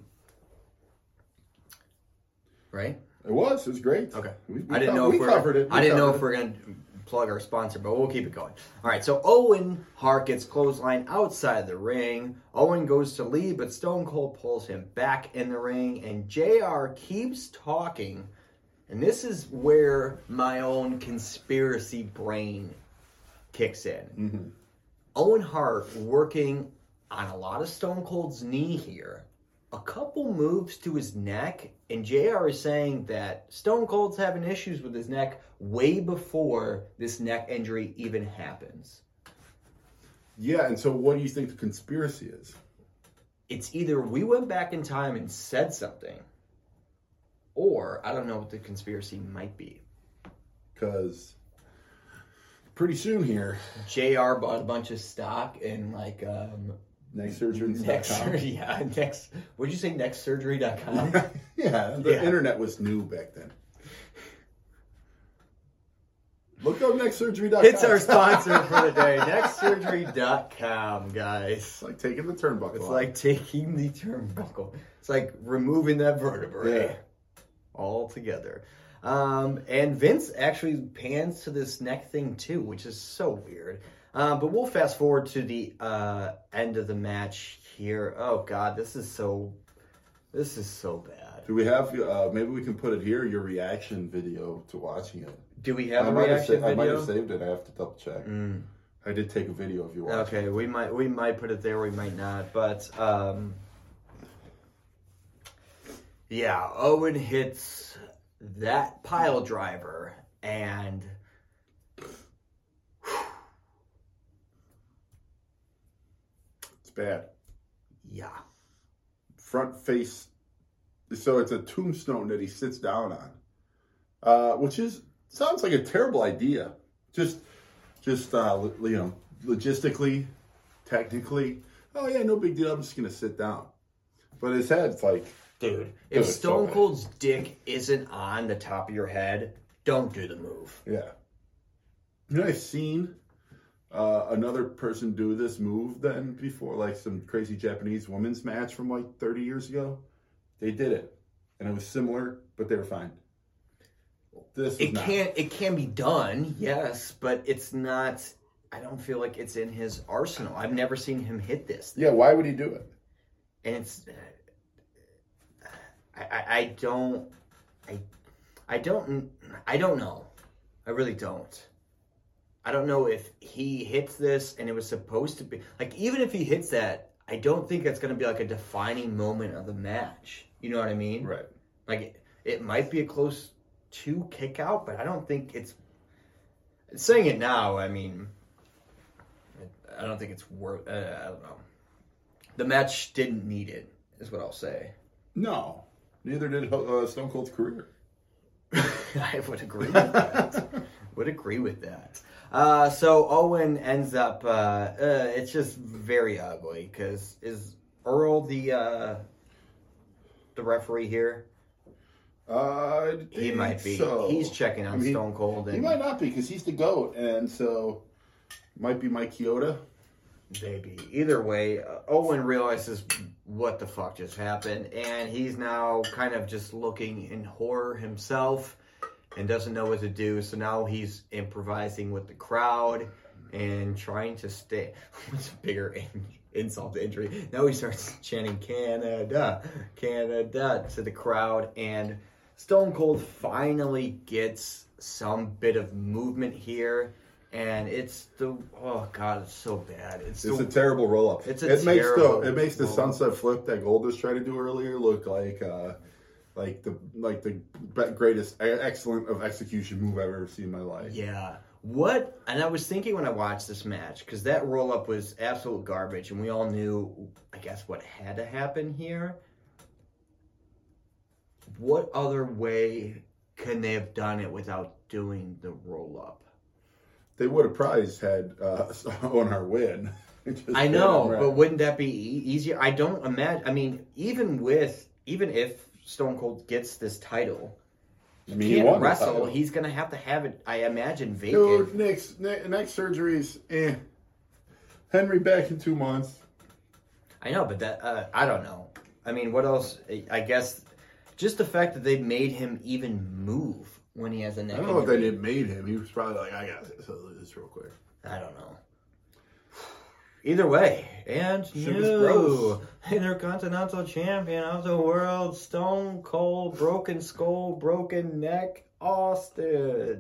Right? It was. It was great. Okay. We, we I didn't co- know we if we're covered it. We I didn't know covered if we're gonna plug our sponsor, but we'll keep it going. All right, so Owen Hart gets clothesline outside the ring. Owen goes to lead, but Stone Cold pulls him back in the ring, and J R keeps talking. And this is where my own conspiracy brain kicks in. Mm-hmm. Owen Hart working on a lot of Stone Cold's knee here. A couple moves to his neck, and J R is saying that Stone Cold's having issues with his neck way before this neck injury even happens. Yeah, and so what do you think the conspiracy is? It's either we went back in time and said something, or I don't know what the conspiracy might be. Because pretty soon here, J R bought a bunch of stock in like um next surgery. next surgery, yeah, next what'd you say next surgery dot com? Yeah, the Yeah. internet was new back then. Look up next surgery dot com. It's our sponsor for the day, next surgery dot com, guys. It's like taking the turnbuckle. It's out. like taking the turnbuckle. It's like removing that vertebrae. Yeah. all together. Um, and Vince actually pans to this neck thing too, which is so weird. Uh, but we'll fast forward to the uh, end of the match here. Oh God, this is so, this is so bad. Do we have? Uh, maybe we can put it here. Your reaction video to watching it. Do we have I a might have reaction sa- I might video? have saved it. I have to double check. Mm. I did take a video of you watching. Okay, we might we might put it there. We might not, but um, yeah, Owen hits that pile driver and. It's bad. Yeah. Front face. So it's a tombstone that he sits down on, uh, which is sounds like a terrible idea. Just, just uh, you know, logistically, technically. Oh yeah, no big deal. I'm just gonna sit down. But his head's like, Dude, if Dude, Stone so Cold's dick isn't on the top of your head, don't do the move. yeah. You know, I've seen uh, another person do this move then before, like some crazy Japanese women's match from like thirty years ago. They did it, and it was similar, but they were fine. This is It not. can't it can be done, yes, but it's not I don't feel like it's in his arsenal. I've never seen him hit this. Yeah, why would he do it? And it's I, I, I don't I I don't I don't know. I really don't. I don't know if he hits this and it was supposed to be like even if he hits that, I don't think it's gonna be like a defining moment of the match. You know what I mean? Right. Like it, it might be a close two kick out, but I don't think it's saying it now, I mean I don't think it's worth uh, I don't know. The match didn't need it, is what I'll say. No, neither did uh, Stone Cold's career. I would agree with that. would agree with that. Uh, so Owen ends up, uh, uh, it's just very ugly, because is Earl the uh, the referee here? Uh, He might be. So. He's checking on I mean, Stone Cold. And He might not be, because he's the GOAT, and so might be Mike Chioda. Maybe. Either way, uh, Owen realizes what the fuck just happened, and he's now kind of just looking in horror himself and doesn't know what to do. So now he's improvising with the crowd and trying to stay. What's a bigger in- insult to injury? Now he starts chanting Canada, Canada to the crowd, and Stone Cold finally gets some bit of movement here. And it's the oh god, it's so bad. It's, It's the, a terrible roll up. It's a it makes terrible the it makes the roll-up. sunset flip that Goldust tried to do earlier look like uh, like the like the greatest excellent of execution move I've ever seen in my life. yeah. What? And I was thinking when I watched this match because that roll up was absolute garbage, and we all knew, I guess, what had to happen here. What other way can they have done it without doing the roll up? They would have probably had uh, on our win. Just I get know, him right. but wouldn't that be e- easier? I don't imagine. I mean, even with even if Stone Cold gets this title, he I mean, he can't won the wrestle. title. He's gonna have to have it. I imagine vacant. Dude, next ne- next surgeries, eh. Henry back in two months. I know, but that uh, I don't know. I mean, what else? I guess just the fact that they made him even move when he has a I neck don't know if they injury. didn't made him. He was probably like, I got this, this real quick. I don't know. Either way, and Shit was new gross. Intercontinental Champion of the World, Stone Cold, broken skull, broken neck, Austin.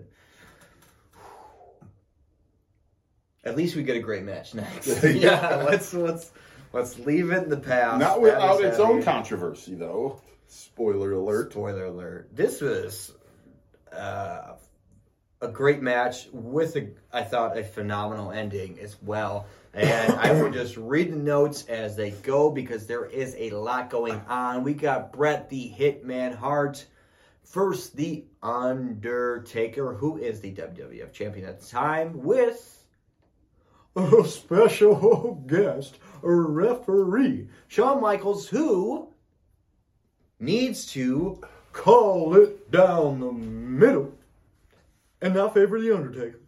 At least we get a great match next. Yeah. yeah, let's let's let's leave it in the past. Not That without was its heavy. own controversy, though. Spoiler alert. Spoiler alert. This was uh, a great match with, a, I thought, a phenomenal ending as well. And I will just read the notes as they go because there is a lot going on. We got Bret the Hitman Hart. First, the Undertaker, who is the W W F champion at the time, with a special guest referee, Shawn Michaels, who needs to call it down the middle and not favor the Undertaker.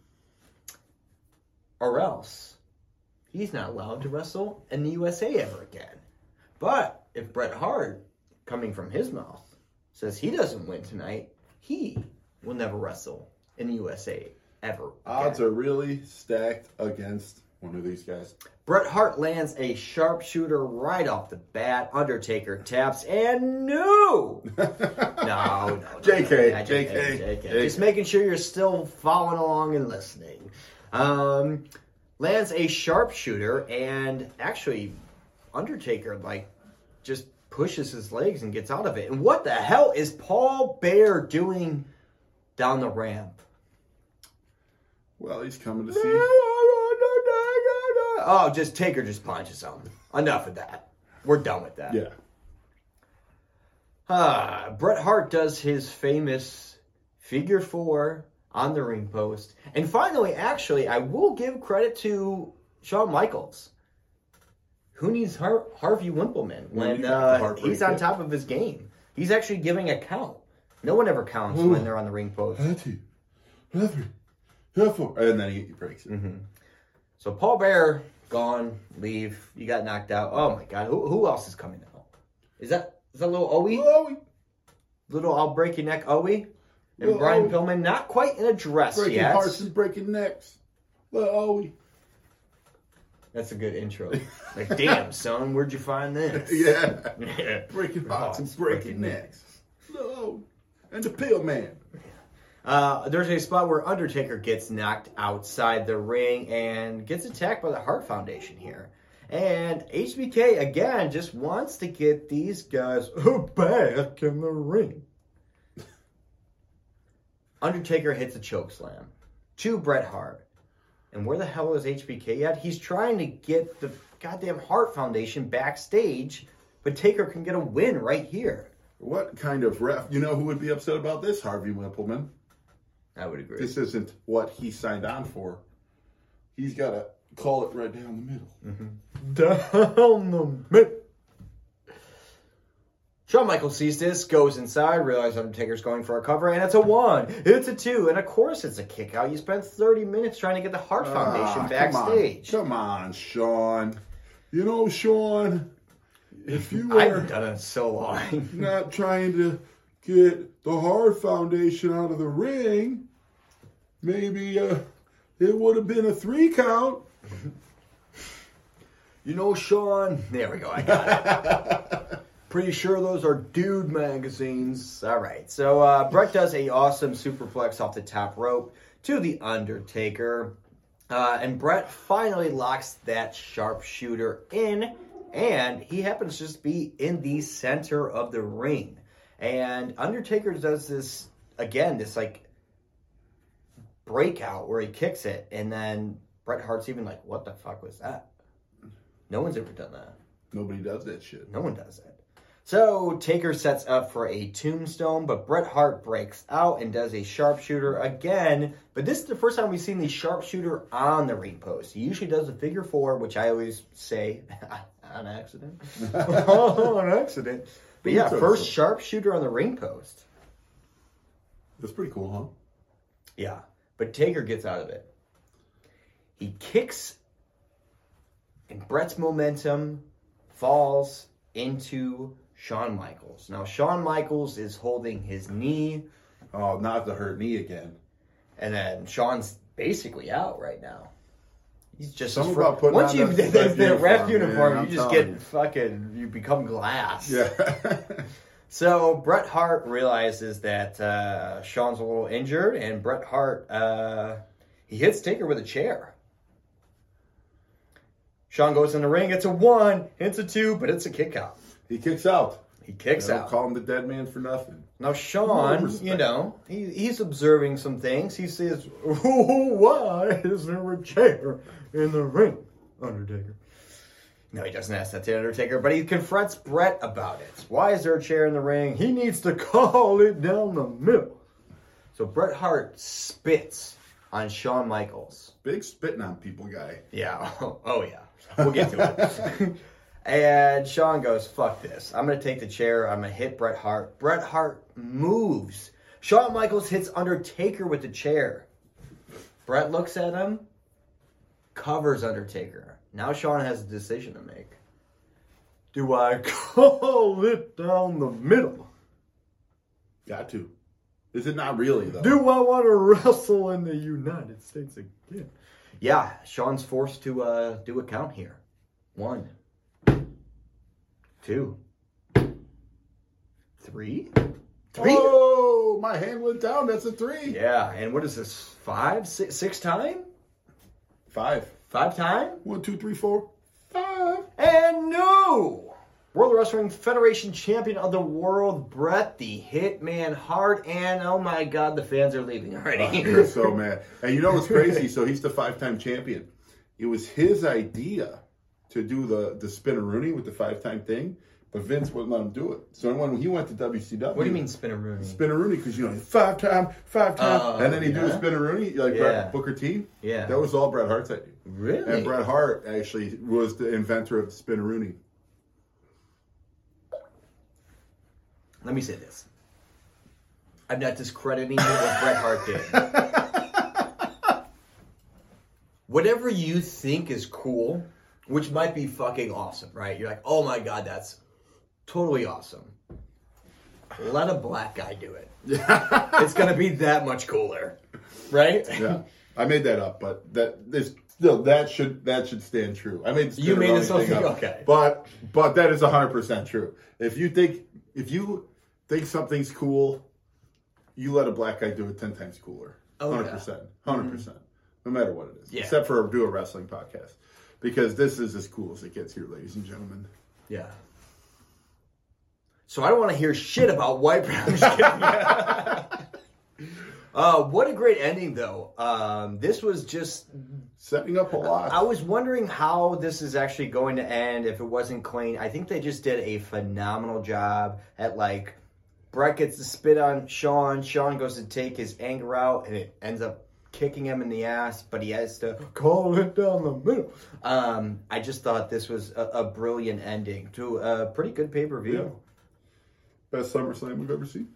Or else he's not allowed to wrestle in the U S A ever again. But if Bret Hart, coming from his mouth, says he doesn't win tonight, he will never wrestle in the U S A ever. Odds again. are really stacked against one of these guys. Bret Hart lands a sharpshooter right off the bat. Undertaker taps and no! no, no. J K, no, J K, J K. J K. Just making sure you're still following along and listening. Um, lands a sharpshooter and actually Undertaker like just pushes his legs and gets out of it. And what the hell is Paul Bearer doing down the ramp? Well, he's coming to see. Oh, just Taker just punches him. Enough of that. We're done with that. Yeah. Ah, Bret Hart does his famous figure four on the ring post. And finally, actually, I will give credit to Shawn Michaels. Who needs Har- Harvey Wimpleman when uh, he's on top of his game? He's actually giving a count. No one ever counts Ooh. when they're on the ring post. Hattie, Hattie, Hattie. And then he breaks it. Mm-hmm. So Paul Bearer, gone, leave. You got knocked out. Oh my God. Who, who else is coming out? Is that is that little Owie? Oh, Little I'll break your neck Owie? And Little Brian Owie. Pillman, not quite in a dress breaking yet. hearts and breaking necks. Little Owie. That's a good intro. Like, damn, son, where'd you find this? Yeah. Yeah. Breaking hearts and Hearts, breaking breaking necks. Little Owie. And the Pill Man. Uh, there's a spot where Undertaker gets knocked outside the ring and gets attacked by the Hart Foundation here. And H B K, again, just wants to get these guys back in the ring. Undertaker hits a choke slam to Bret Hart. And where the hell is H B K at? He's trying to get the goddamn Hart Foundation backstage, but Taker can get a win right here. What kind of ref? You know who would be upset about this? Harvey Wimpleman. I would agree. This isn't what he signed on for. He's got to call it right down the middle. Mm-hmm. Down the middle. Shawn Michaels sees this, goes inside, realizes Undertaker's going for a cover, and it's a one, it's a two, and of course it's a kick out. You spent thirty minutes trying to get the Hart Foundation Ah, backstage. Come on. Come on, Sean. You know, Sean, if you I've were done it so long. not trying to get the Hart Foundation out of the ring, maybe uh, it would have been a three count. You know, Sean, there we go, I got it. Pretty sure those are dude magazines. All right, so uh, Bret does a awesome superplex off the top rope to the Undertaker. Uh, and Bret finally locks that sharpshooter in, and he happens to just be in the center of the ring. And Undertaker does this, again, this like breakout where he kicks it, and then Bret Hart's even like, what the fuck was that? No one's ever done that. Nobody does that shit. No one does it. So Taker sets up for a tombstone, but Bret Hart breaks out and does a sharpshooter again. But this is the first time we've seen the sharpshooter on the ring post. He usually does a figure four, which I always say on accident. on accident. But yeah, first sharpshooter on the ring post. That's pretty cool, huh? Yeah, but Taker gets out of it. He kicks, and Bret's momentum falls into Shawn Michaels. Now, Shawn Michaels is holding his knee, Oh, not the hurt knee again. and then Shawn's basically out right now. He's just Something fr- about putting once on you that the, ref the ref uniform, uniform, man, you I'm just telling get you. fucking, you become glass. Yeah. So Bret Hart realizes that uh, Shawn's a little injured, and Bret Hart uh, he hits Taker with a chair. Shawn goes in the ring. It's a one, it's a two, but it's a kick out. He kicks out. He kicks They don't out. call him the dead man for nothing. Now No Shawn, respect. you know, he, he's observing some things. He says, "Oh, why is there a chair in the ring, Undertaker?" No, he doesn't ask that to Undertaker, but he confronts Bret about it. Why is there a chair in the ring? He needs to call it down the middle. So Bret Hart spits on Shawn Michaels. Big spitting on people guy. Yeah. Oh, oh yeah. We'll get to it. And Shawn goes, fuck this. I'm going to take the chair. I'm going to hit Bret Hart. Bret Hart moves. Shawn Michaels hits Undertaker with the chair. Bret looks at him, covers Undertaker. Now Shawn has a decision to make. Do I call it down the middle? Got to. Is it not really, though? Do I want to wrestle in the United States again? Yeah, Sean's forced to uh, do a count here. One. Two. Three. Three? Oh, my hand went down. That's a three. Yeah, and what is this? Five? Six, six time? Five. Five time? One, two, three, four, five. And no! World Wrestling Federation champion of the world, Bret the Hitman Hart. And oh my God, the fans are leaving already. They're so mad. And you know what's crazy? So he's the five-time champion. It was his idea to do the, the spin-a-rooney with the five-time thing, but Vince wouldn't let him do it. So when he went to W C W... What do you mean spin-a-rooney? Spin-a-rooney, because, you know, five-time, five-time, Uh, and then he'd yeah. do a spin-a-rooney, like Yeah. Bret, Booker T. Yeah. That was all Bret Hart's idea. Really? And Bret Hart actually was the inventor of the spin-a-rooney. Let me say this. I'm not discrediting what Bret Hart did. Whatever you think is cool, which might be fucking awesome, right? You're like, oh my God, that's totally awesome. Let a black guy do it. It's going to be that much cooler, right? Yeah, I made that up, but that this still that should that should stand true. I made the You made spin-a-rooney this whole thing thing? up, Okay. but but that is a hundred percent true. If you think if you think something's cool, you let a black guy do it ten times cooler. Oh, yeah. Hundred percent, hundred percent, no matter what it is, Yeah. except for do a wrestling podcast, because this is as cool as it gets here, ladies and gentlemen. Yeah. So I don't want to hear shit about White Brown. I'm just kidding. uh, what a great ending, though. Um, this was just... Setting up a lot. I was wondering how this is actually going to end if it wasn't clean. I think they just did a phenomenal job at, like, Bret gets to spit on Sean. Sean goes to take his anger out, and it ends up kicking him in the ass, but he has to call it down the middle. Um, I just thought this was a, a brilliant ending to a pretty good pay-per-view. Yeah. Best SummerSlam we've ever seen.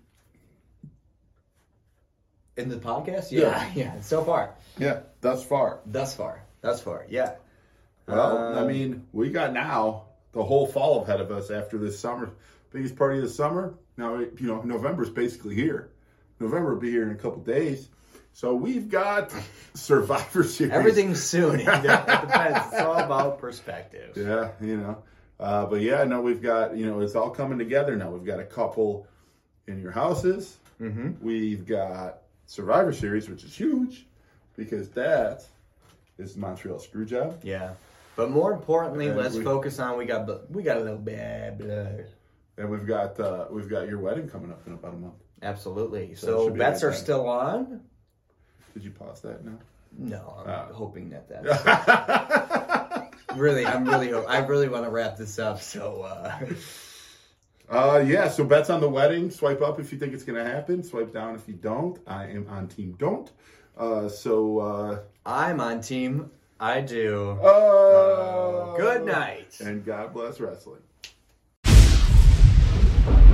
In the podcast? Yeah. Yeah, yeah, so far. Yeah, thus far. Thus far. Thus far, yeah. Well, I Um, mean, we got now the whole fall ahead of us after this summer. Biggest party of the summer. Now, you know, November's basically here. November will be here in a couple days. So we've got Survivor Series. Everything's soon. It depends. It's all about perspective. Yeah, you know. Uh, but yeah, no, we've got, you know, it's all coming together now. We've got a couple in your houses. Mm-hmm. We've got Survivor Series, which is huge because that is Montreal Screwjob. Yeah. But more importantly, And let's we- focus on we got we got a little bad blood. And we've got uh, we've got your wedding coming up in about a month. Absolutely. So it So should be a bets good are time. still on? Did you pause that now? No, I'm Oh. hoping that that's really. I'm really. ho- I really want to wrap this up. So. uh Uh, yeah, so bets on the wedding. Swipe up if you think it's going to happen. Swipe down if you don't. I am on team don't. Uh, so, uh, I'm on team. I do. uh, Good night. And God bless wrestling.